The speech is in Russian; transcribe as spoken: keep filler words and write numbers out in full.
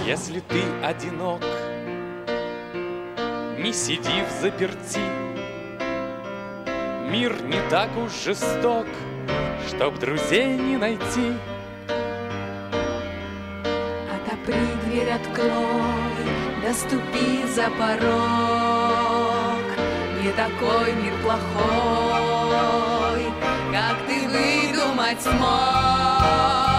Если ты одинок, не сиди взаперти. Мир не так уж жесток, чтоб друзей не найти. Отопри дверь, открой, доступи за порог. Не такой мир плохой, как ты выдумать смог.